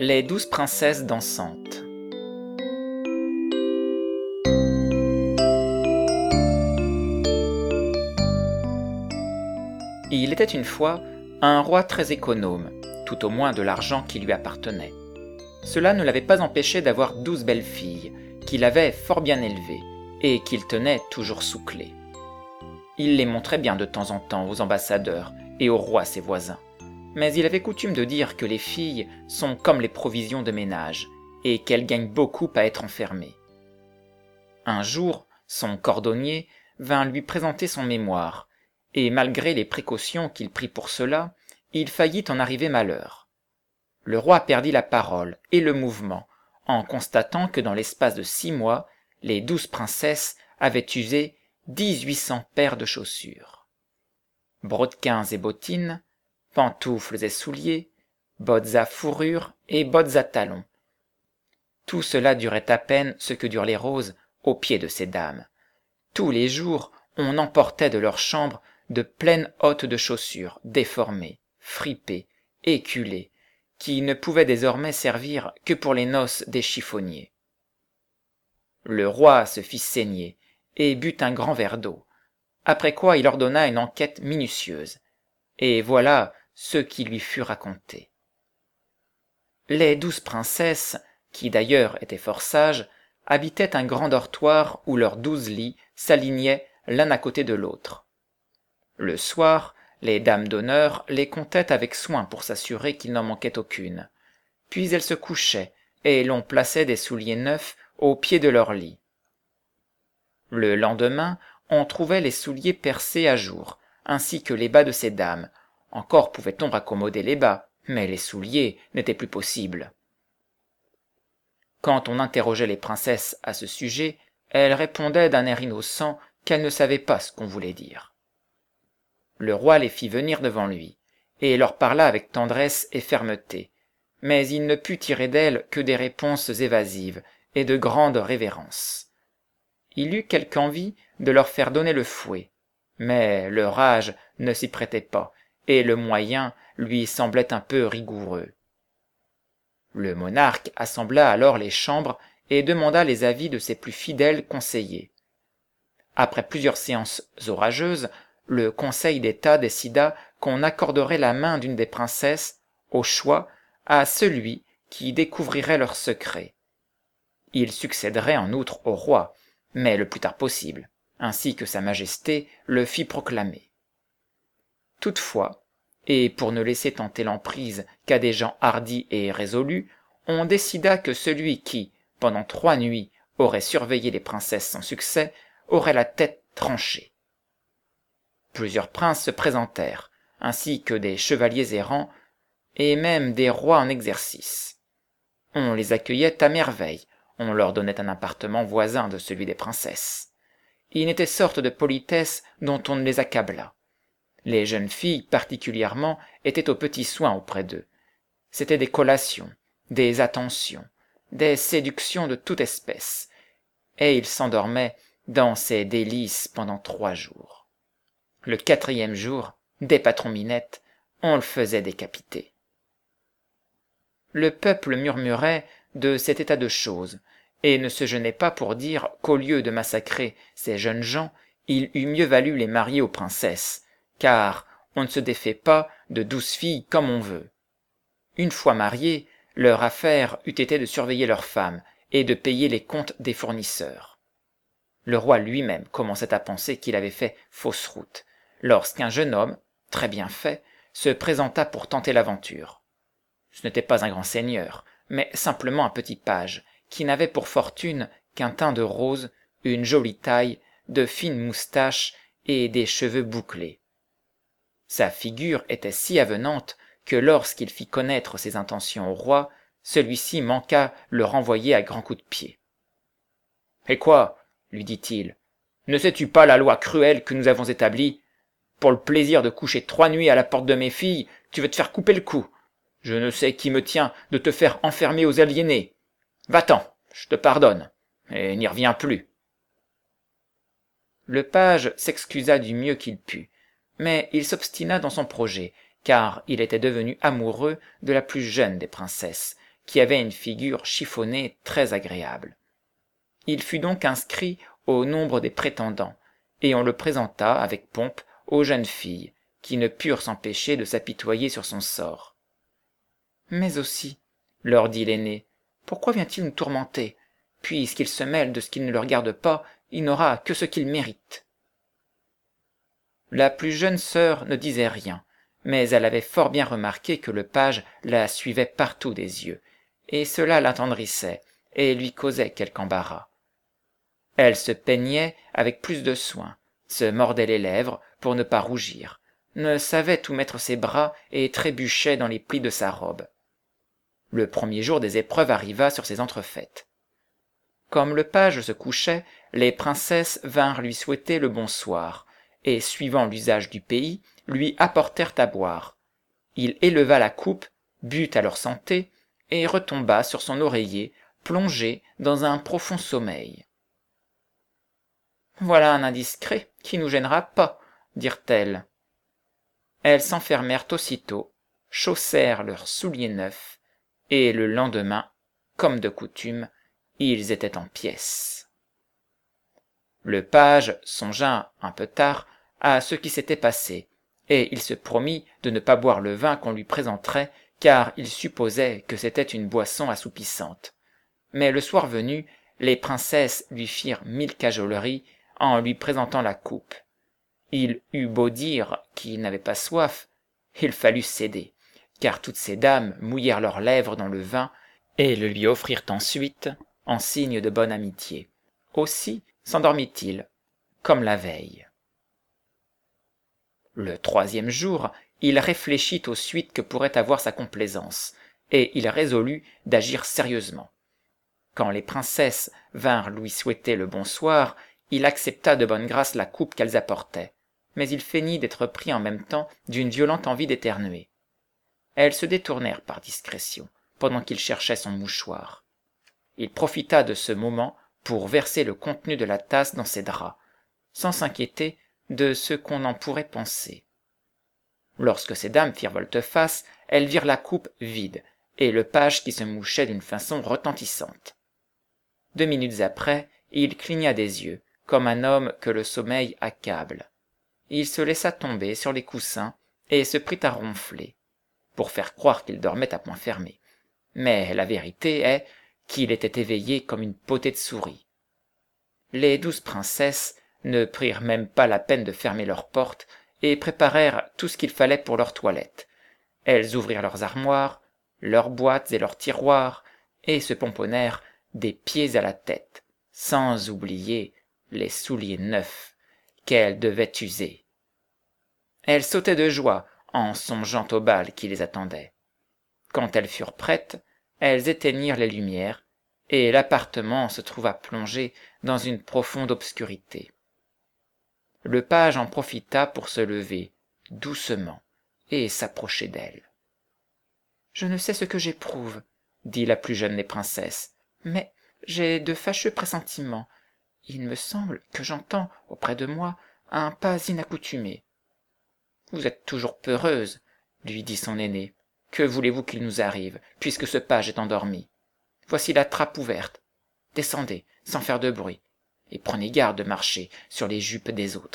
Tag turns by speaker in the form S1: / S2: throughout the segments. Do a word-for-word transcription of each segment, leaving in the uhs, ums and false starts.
S1: Les douze princesses dansantes. Il était une fois un roi très économe, tout au moins de l'argent qui lui appartenait. Cela ne l'avait pas empêché d'avoir douze belles filles, qu'il avait fort bien élevées, et qu'il tenait toujours sous clé. Il les montrait bien de temps en temps aux ambassadeurs et aux rois ses voisins. Mais il avait coutume de dire que les filles sont comme les provisions de ménage, et qu'elles gagnent beaucoup à être enfermées. Un jour, son cordonnier vint lui présenter son mémoire, et malgré les précautions qu'il prit pour cela, il faillit en arriver malheur. Le roi perdit la parole et le mouvement, en constatant que dans l'espace de six mois, les douze princesses avaient usé dix-huit cents paires de chaussures. Brodequins et bottines, pantoufles et souliers, bottes à fourrure et bottes à talons. Tout cela durait à peine ce que durent les roses aux pieds de ces dames. Tous les jours, on emportait de leur chambre de pleines hottes de chaussures, déformées, fripées, éculées, qui ne pouvaient désormais servir que pour les noces des chiffonniers. Le roi se fit saigner et but un grand verre d'eau, après quoi il ordonna une enquête minutieuse, et voilà ce qui lui fut raconté. Les douze princesses, qui d'ailleurs étaient fort sages, habitaient un grand dortoir où leurs douze lits s'alignaient l'un à côté de l'autre. Le soir, les dames d'honneur les comptaient avec soin pour s'assurer qu'il n'en manquait aucune. Puis elles se couchaient, et l'on plaçait des souliers neufs au pied de leur lit. Le lendemain, on trouvait les souliers percés à jour, ainsi que les bas de ces dames. Encore pouvait-on raccommoder les bas, mais les souliers n'étaient plus possibles. Quand on interrogeait les princesses à ce sujet, elles répondaient d'un air innocent qu'elles ne savaient pas ce qu'on voulait dire. Le roi les fit venir devant lui, et leur parla avec tendresse et fermeté, mais il ne put tirer d'elles que des réponses évasives et de grandes révérences. Il eut quelque envie de leur faire donner le fouet, mais leur âge ne s'y prêtait pas, et le moyen lui semblait un peu rigoureux. Le monarque assembla alors les chambres et demanda les avis de ses plus fidèles conseillers. Après plusieurs séances orageuses, le Conseil d'État décida qu'on accorderait la main d'une des princesses, au choix, à celui qui découvrirait leur secret. Il succéderait en outre au roi, mais le plus tard possible, ainsi que sa majesté le fit proclamer. Toutefois, et pour ne laisser tenter l'emprise qu'à des gens hardis et résolus, on décida que celui qui, pendant trois nuits, aurait surveillé les princesses sans succès, aurait la tête tranchée. Plusieurs princes se présentèrent, ainsi que des chevaliers errants, et même des rois en exercice. On les accueillait à merveille, on leur donnait un appartement voisin de celui des princesses. Il n'était sorte de politesse dont on ne les accabla. Les jeunes filles, particulièrement, étaient aux petits soins auprès d'eux. C'étaient des collations, des attentions, des séductions de toute espèce, et ils s'endormaient dans ces délices pendant trois jours. Le quatrième jour, des patrons-minettes, on le faisait décapiter. Le peuple murmurait de cet état de choses, et ne se gênait pas pour dire qu'au lieu de massacrer ces jeunes gens, il eût mieux valu les marier aux princesses, car on ne se défait pas de douze filles comme on veut. Une fois mariées, leur affaire eût été de surveiller leurs femmes et de payer les comptes des fournisseurs. Le roi lui-même commençait à penser qu'il avait fait fausse route, lorsqu'un jeune homme, très bien fait, se présenta pour tenter l'aventure. Ce n'était pas un grand seigneur, mais simplement un petit page, qui n'avait pour fortune qu'un teint de rose, une jolie taille, de fines moustaches et des cheveux bouclés. Sa figure était si avenante que lorsqu'il fit connaître ses intentions au roi, celui-ci manqua le renvoyer à grands coups de pied. « Eh quoi ?» lui dit-il. « Ne sais-tu pas la loi cruelle que nous avons établie ? Pour le plaisir de coucher trois nuits à la porte de mes filles, tu veux te faire couper le cou. Je ne sais qui me tient de te faire enfermer aux aliénés. Va-t'en, je te pardonne, et n'y reviens plus. » Le page s'excusa du mieux qu'il put, mais il s'obstina dans son projet, car il était devenu amoureux de la plus jeune des princesses, qui avait une figure chiffonnée très agréable. Il fut donc inscrit au nombre des prétendants, et on le présenta avec pompe aux jeunes filles, qui ne purent s'empêcher de s'apitoyer sur son sort. « Mais aussi, leur dit l'aîné, pourquoi vient-il nous tourmenter? Puisqu'il se mêle de ce qui ne le regarde pas, il n'aura que ce qu'il mérite. » La plus jeune sœur ne disait rien, mais elle avait fort bien remarqué que le page la suivait partout des yeux, et cela l'attendrissait et lui causait quelque embarras. Elle se peignait avec plus de soin, se mordait les lèvres pour ne pas rougir, ne savait où mettre ses bras et trébuchait dans les plis de sa robe. Le premier jour des épreuves arriva sur ces entrefaites. Comme le page se couchait, les princesses vinrent lui souhaiter le bonsoir, et suivant l'usage du pays, lui apportèrent à boire. Il éleva la coupe, but à leur santé, et retomba sur son oreiller, plongé dans un profond sommeil. « Voilà un indiscret qui nous gênera pas, » dirent-elles. Elles s'enfermèrent aussitôt, chaussèrent leurs souliers neufs, et le lendemain, comme de coutume, ils étaient en pièces. Le page songea un peu tard à ce qui s'était passé, et il se promit de ne pas boire le vin qu'on lui présenterait, car il supposait que c'était une boisson assoupissante. Mais le soir venu, les princesses lui firent mille cajoleries en lui présentant la coupe. Il eut beau dire qu'il n'avait pas soif, il fallut céder, car toutes ces dames mouillèrent leurs lèvres dans le vin et le lui offrirent ensuite en signe de bonne amitié. Aussi s'endormit-il, comme la veille. Le troisième jour, il réfléchit aux suites que pourrait avoir sa complaisance, et il résolut d'agir sérieusement. Quand les princesses vinrent lui souhaiter le bonsoir, il accepta de bonne grâce la coupe qu'elles apportaient, mais il feignit d'être pris en même temps d'une violente envie d'éternuer. Elles se détournèrent par discrétion, pendant qu'il cherchait son mouchoir. Il profita de ce moment pour verser le contenu de la tasse dans ses draps, sans s'inquiéter de ce qu'on en pourrait penser. Lorsque ces dames firent volte-face, elles virent la coupe vide, et le page qui se mouchait d'une façon retentissante. Deux minutes après, il cligna des yeux, comme un homme que le sommeil accable. Il se laissa tomber sur les coussins et se prit à ronfler, pour faire croire qu'il dormait à poing fermé. Mais la vérité est qu'il était éveillé comme une potée de souris. Les douze princesses ne prirent même pas la peine de fermer leurs portes et préparèrent tout ce qu'il fallait pour leur toilette. Elles ouvrirent leurs armoires, leurs boîtes et leurs tiroirs, et se pomponnèrent des pieds à la tête, sans oublier les souliers neufs qu'elles devaient user. Elles sautaient de joie en songeant au bal qui les attendait. Quand elles furent prêtes, elles éteignirent les lumières, et l'appartement se trouva plongé dans une profonde obscurité. Le page en profita pour se lever, doucement, et s'approcher d'elle. « Je ne sais ce que j'éprouve, » dit la plus jeune des princesses, « mais j'ai de fâcheux pressentiments. Il me semble que j'entends, auprès de moi, un pas inaccoutumé. »« Vous êtes toujours peureuse, » lui dit son aîné. « Que voulez-vous qu'il nous arrive, puisque ce page est endormi? Voici la trappe ouverte. Descendez, sans faire de bruit, et prenez garde de marcher sur les jupes des autres. »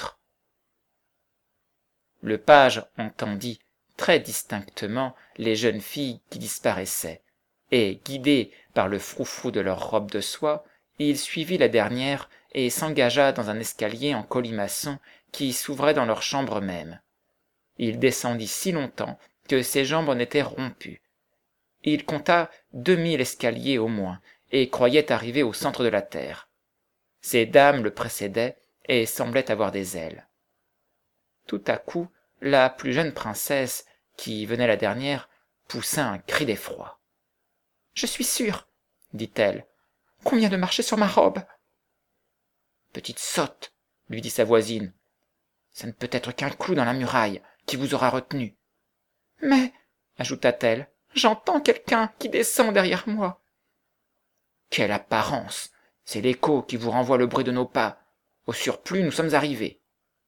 S1: Le page entendit très distinctement les jeunes filles qui disparaissaient, et, guidé par le froufrou de leurs robes de soie, il suivit la dernière et s'engagea dans un escalier en colimaçon qui s'ouvrait dans leur chambre même. Il descendit si longtemps que ses jambes en étaient rompues. Il compta deux mille escaliers au moins, et croyait arriver au centre de la terre. Ces dames le précédaient et semblaient avoir des ailes. Tout à coup, la plus jeune princesse, qui venait la dernière, poussa un cri d'effroi. « Je suis sûre, dit-elle, qu'on vient de marcher sur ma robe. »« Petite sotte, lui dit sa voisine, ça ne peut être qu'un clou dans la muraille qui vous aura retenu. »« Mais, ajouta-t-elle, j'entends quelqu'un qui descend derrière moi. »« Quelle apparence! C'est l'écho qui vous renvoie le bruit de nos pas. Au surplus, nous sommes arrivés. »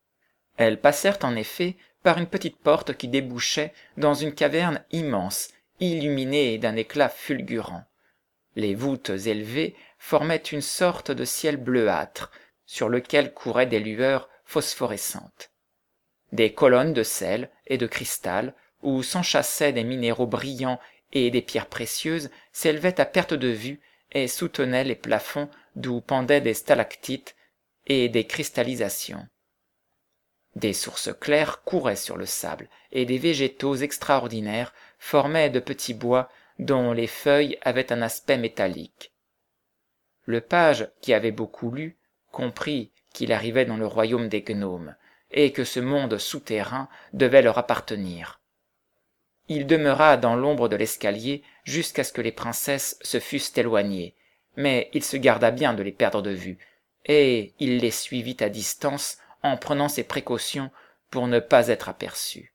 S1: Elles passèrent en effet par une petite porte qui débouchait dans une caverne immense illuminé d'un éclat fulgurant. Les voûtes élevées formaient une sorte de ciel bleuâtre, sur lequel couraient des lueurs phosphorescentes. Des colonnes de sel et de cristal, où s'enchâssaient des minéraux brillants et des pierres précieuses, s'élevaient à perte de vue et soutenaient les plafonds d'où pendaient des stalactites et des cristallisations. Des sources claires couraient sur le sable, et des végétaux extraordinaires formaient de petits bois dont les feuilles avaient un aspect métallique. Le page, qui avait beaucoup lu, comprit qu'il arrivait dans le royaume des gnomes, et que ce monde souterrain devait leur appartenir. Il demeura dans l'ombre de l'escalier jusqu'à ce que les princesses se fussent éloignées, mais il se garda bien de les perdre de vue, et il les suivit à distance en prenant ses précautions pour ne pas être aperçu.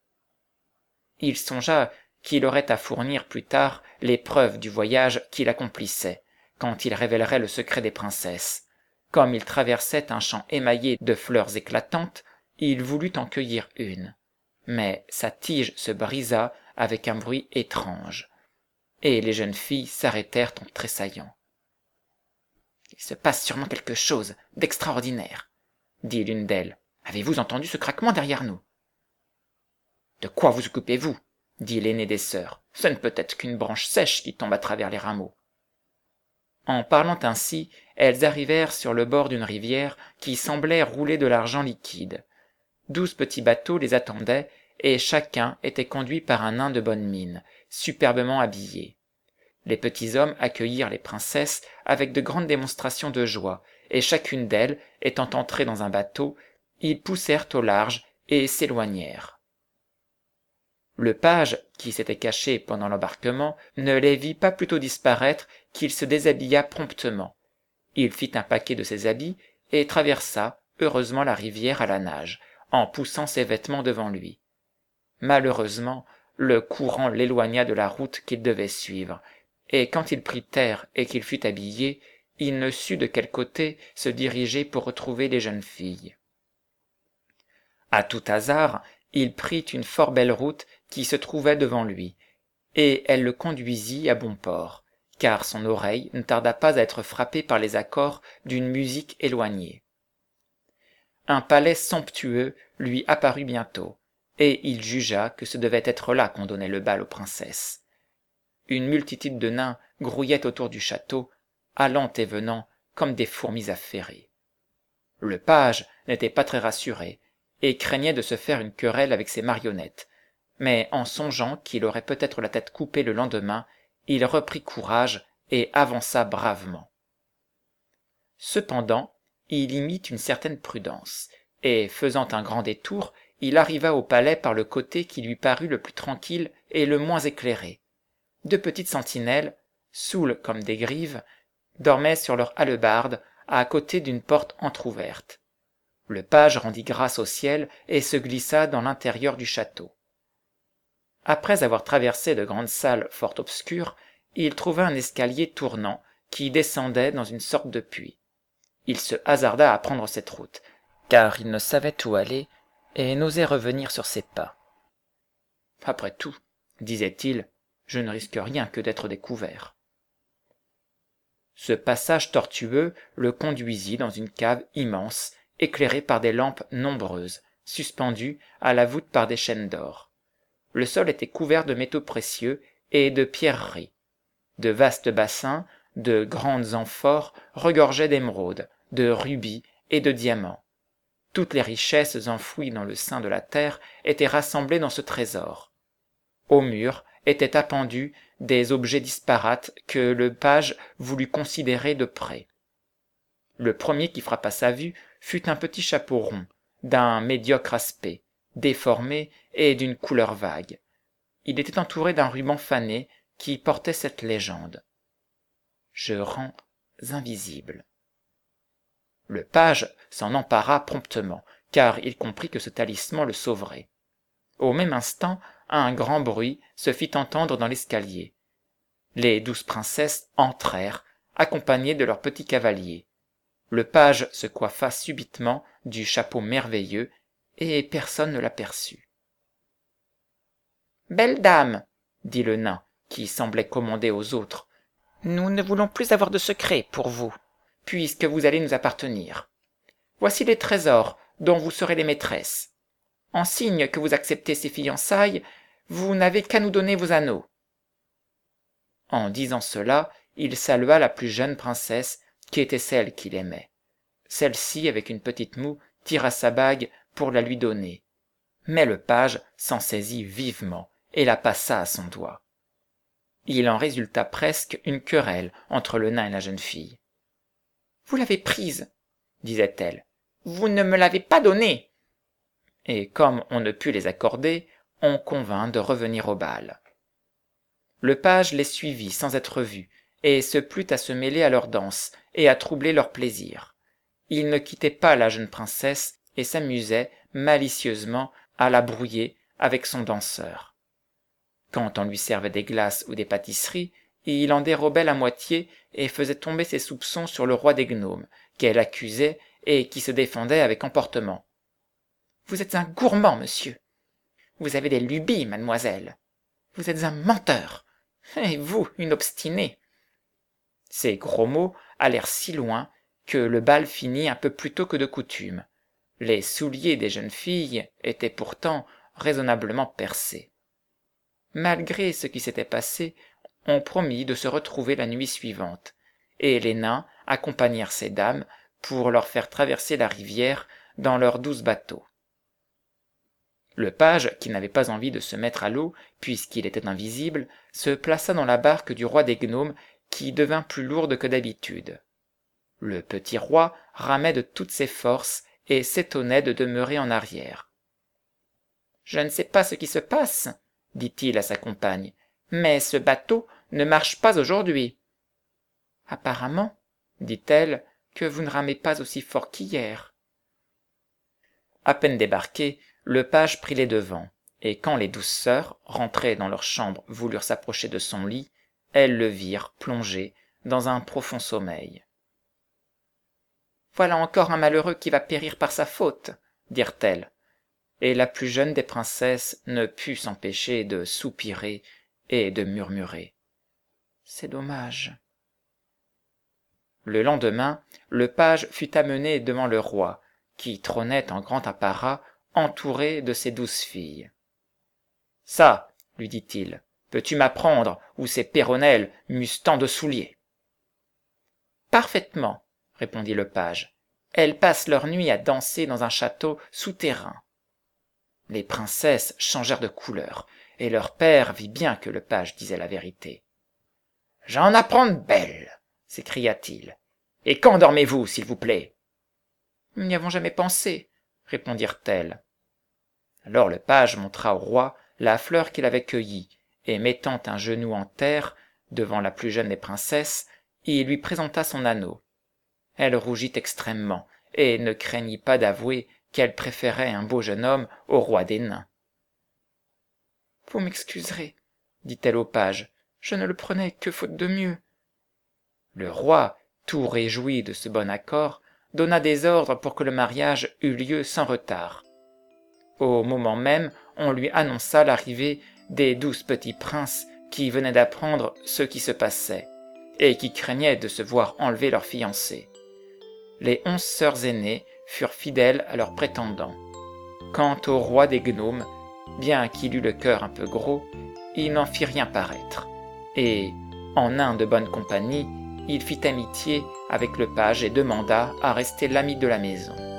S1: Il songea qu'il aurait à fournir plus tard les preuves du voyage qu'il accomplissait, quand il révélerait le secret des princesses. Comme il traversait un champ émaillé de fleurs éclatantes, il voulut en cueillir une. Mais sa tige se brisa avec un bruit étrange, et les jeunes filles s'arrêtèrent en tressaillant. « Il se passe sûrement quelque chose d'extraordinaire, » dit l'une d'elles. « Avez-vous entendu ce craquement derrière nous ?»« De quoi vous occupez-vous » dit l'aînée des sœurs. « Ce ne peut être qu'une branche sèche qui tombe à travers les rameaux. » En parlant ainsi, elles arrivèrent sur le bord d'une rivière qui semblait rouler de l'argent liquide. Douze petits bateaux les attendaient, et chacun était conduit par un nain de bonne mine, superbement habillé. Les petits hommes accueillirent les princesses avec de grandes démonstrations de joie, et chacune d'elles étant entrée dans un bateau, ils poussèrent au large et s'éloignèrent. Le page, qui s'était caché pendant l'embarquement, ne les vit pas plutôt disparaître qu'il se déshabilla promptement. Il fit un paquet de ses habits et traversa heureusement la rivière à la nage, en poussant ses vêtements devant lui. Malheureusement, le courant l'éloigna de la route qu'il devait suivre, et quand il prit terre et qu'il fut habillé, il ne sut de quel côté se diriger pour retrouver les jeunes filles. À tout hasard, il prit une fort belle route qui se trouvait devant lui, et elle le conduisit à bon port, car son oreille ne tarda pas à être frappée par les accords d'une musique éloignée. Un palais somptueux lui apparut bientôt, et il jugea que ce devait être là qu'on donnait le bal aux princesses. Une multitude de nains grouillait autour du château, allant et venant comme des fourmis affairées. Le page n'était pas très rassuré, et craignait de se faire une querelle avec ses marionnettes, mais en songeant qu'il aurait peut-être la tête coupée le lendemain, il reprit courage et avança bravement. Cependant, il y mit une certaine prudence, et faisant un grand détour, il arriva au palais par le côté qui lui parut le plus tranquille et le moins éclairé. Deux petites sentinelles, saoules comme des grives, dormaient sur leurs hallebardes à côté d'une porte entr'ouverte. Le page rendit grâce au ciel et se glissa dans l'intérieur du château. Après avoir traversé de grandes salles fort obscures, il trouva un escalier tournant qui descendait dans une sorte de puits. Il se hasarda à prendre cette route, car il ne savait où aller et n'osait revenir sur ses pas. « Après tout, disait-il, je ne risque rien que d'être découvert. » Ce passage tortueux le conduisit dans une cave immense, éclairée par des lampes nombreuses, suspendues à la voûte par des chaînes d'or. Le sol était couvert de métaux précieux et de pierreries. De vastes bassins, de grandes amphores regorgeaient d'émeraudes, de rubis et de diamants. Toutes les richesses enfouies dans le sein de la terre étaient rassemblées dans ce trésor. Au mur étaient appendus des objets disparates que le page voulut considérer de près. Le premier qui frappa sa vue fut un petit chapeau rond, d'un médiocre aspect, déformé et d'une couleur vague. Il était entouré d'un ruban fané qui portait cette légende: « Je rends invisible. » Le page s'en empara promptement, car il comprit que ce talisman le sauverait. Au même instant, un grand bruit se fit entendre dans l'escalier. Les douze princesses entrèrent, accompagnées de leurs petits cavaliers. Le page se coiffa subitement du chapeau merveilleux, et personne ne l'aperçut. « Belle dame, dit le nain, qui semblait commander aux autres. « Nous ne voulons plus avoir de secret pour vous, puisque vous allez nous appartenir. Voici les trésors dont vous serez les maîtresses. En signe que vous acceptez ces fiançailles, vous n'avez qu'à nous donner vos anneaux. » En disant cela, il salua la plus jeune princesse, qui était celle qu'il aimait. Celle-ci, avec une petite moue, tira sa bague pour la lui donner. Mais le page s'en saisit vivement et la passa à son doigt. Il en résulta presque une querelle entre le nain et la jeune fille. « Vous l'avez prise, disait-elle. Vous ne me l'avez pas donnée. » Et comme on ne put les accorder, on convint de revenir au bal. Le page les suivit sans être vu, et se plut à se mêler à leur danse et à troubler leur plaisir. Il ne quittait pas la jeune princesse et s'amusait malicieusement à la brouiller avec son danseur. Quand on lui servait des glaces ou des pâtisseries, il en dérobait la moitié et faisait tomber ses soupçons sur le roi des gnomes, qu'elle accusait et qui se défendait avec emportement. « Vous êtes un gourmand, monsieur. Vous avez des lubies, mademoiselle. Vous êtes un menteur. Et vous, une obstinée. » Ces gros mots allèrent si loin que le bal finit un peu plus tôt que de coutume. Les souliers des jeunes filles étaient pourtant raisonnablement percés. Malgré ce qui s'était passé, on promit de se retrouver la nuit suivante, et les nains accompagnèrent ces dames pour leur faire traverser la rivière dans leurs douze bateaux. Le page, qui n'avait pas envie de se mettre à l'eau, puisqu'il était invisible, se plaça dans la barque du roi des gnomes, qui devint plus lourde que d'habitude. Le petit roi ramait de toutes ses forces et s'étonnait de demeurer en arrière. « Je ne sais pas ce qui se passe, » dit-il à sa compagne, « mais ce bateau ne marche pas aujourd'hui. »« Apparemment, » dit-elle, « que vous ne ramez pas aussi fort qu'hier. » À peine débarqué, le page prit les devants, et quand les douze sœurs, rentrées dans leur chambre, voulurent s'approcher de son lit, elles le virent plongé dans un profond sommeil. « Voilà encore un malheureux qui va périr par sa faute, » dirent-elles, et la plus jeune des princesses ne put s'empêcher de soupirer et de murmurer. « C'est dommage. » Le lendemain, le page fut amené devant le roi, qui trônait en grand apparat, entouré de ses douze filles. « Ça, lui dit-il, peux-tu m'apprendre où ces péronnelles m'eussent tant de souliers ?»« Parfaitement, » répondit le page. « Elles passent leur nuit à danser dans un château souterrain. » Les princesses changèrent de couleur, et leur père vit bien que le page disait la vérité. « J'en apprends de belles !» s'écria-t-il. « Et quand dormez-vous, s'il vous plaît ?»« Nous n'y avons jamais pensé, » répondirent-elles. Alors le page montra au roi la fleur qu'il avait cueillie, et mettant un genou en terre devant la plus jeune des princesses, il lui présenta son anneau. Elle rougit extrêmement, et ne craignit pas d'avouer qu'elle préférait un beau jeune homme au roi des nains. « Vous m'excuserez, » dit-elle au page, « je ne le prenais que faute de mieux. » Le roi, tout réjoui de ce bon accord, donna des ordres pour que le mariage eût lieu sans retard. Au moment même, on lui annonça l'arrivée des douze petits princes qui venaient d'apprendre ce qui se passait, et qui craignaient de se voir enlever leur fiancé. Les onze sœurs aînées furent fidèles à leurs prétendants. Quant au roi des gnomes, bien qu'il eût le cœur un peu gros, il n'en fit rien paraître, et, en nain de bonne compagnie, il fit amitié avec le page et demanda à rester l'ami de la maison.